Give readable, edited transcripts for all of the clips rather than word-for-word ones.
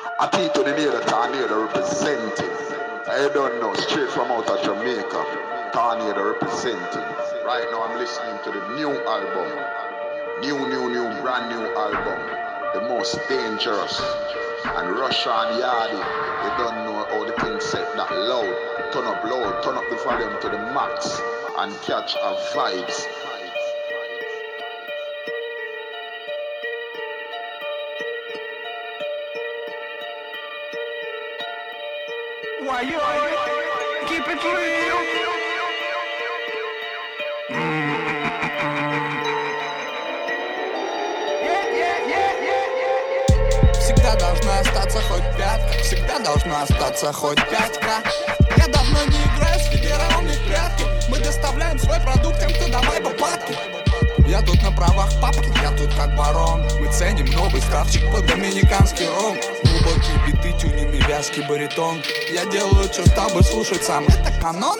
I think to the near Tornado representing. I don't know, straight from out of Jamaica. Tornado representing. Right now I'm listening to the new album. New, brand new album. The most dangerous. And Russia and Yardi, they don't know how the thing set that loud. Turn up loud, turn up the volume to the max. And catch a vibes. Why you keep it real? Всегда должна остаться хоть пятка, всегда должна остаться хоть пятка. Я давно не играю с федералами в прятки. Мы доставляем свой продукт тем, кто давай попадки. Я тут на правах папки, я тут как барон. Мы ценим новый ставчик под доминиканский ром. Глубокие биты, тюнинг и вязкий баритон. Я делаю все, чтобы слушать сам. Это канон?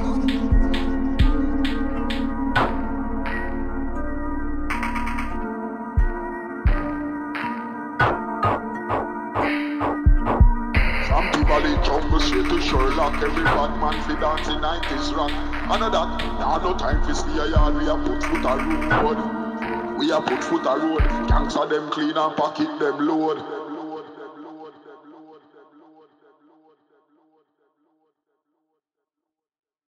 From Tivoli, jungle straight to Sherlock. Every bad man fi dance in 90s rock. I know that, now no time fi stay a yard. We a put foot a road. We a put foot a road. Gangsta them clean and pocket them load.